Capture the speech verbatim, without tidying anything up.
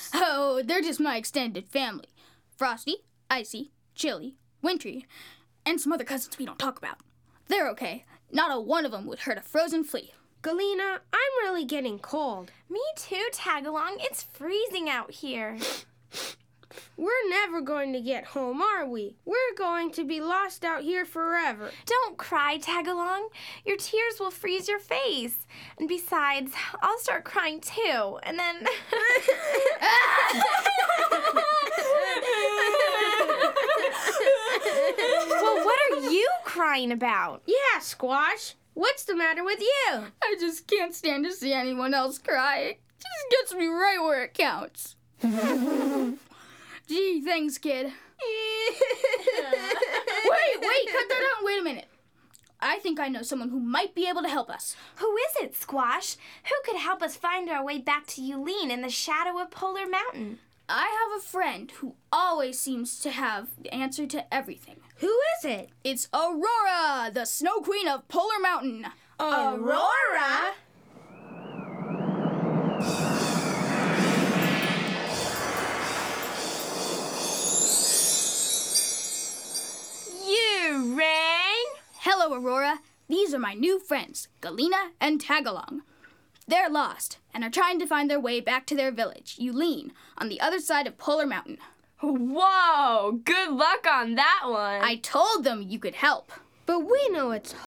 those? Oh, they're just my extended family. Frosty, Icy, Chilly, Wintry, and some other cousins we don't talk about. They're okay. Not a one of them would hurt a frozen flea. Galena, I'm really getting cold. Me too, Tagalong. It's freezing out here. We're never going to get home, are we? We're going to be lost out here forever. Don't cry, Tagalong. Your tears will freeze your face. And besides, I'll start crying too. And then... Well, what are you crying about? Yeah, Squash. What's the matter with you? I just can't stand to see anyone else cry. It just gets me right where it counts. Gee, thanks, kid. Wait, wait, cut that out. Wait a minute. I think I know someone who might be able to help us. Who is it, Squash? Who could help us find our way back to Yulin in the shadow of Polar Mountain? I have a friend who always seems to have the answer to everything. Who is it? It's Aurora, the Snow Queen of Polar Mountain. Aurora? You rang? Hello, Aurora. These are my new friends, Galena and Tagalong. They're lost and are trying to find their way back to their village, Yulin, on the other side of Polar Mountain. Whoa! Good luck on that one. I told them you could help. But we know it's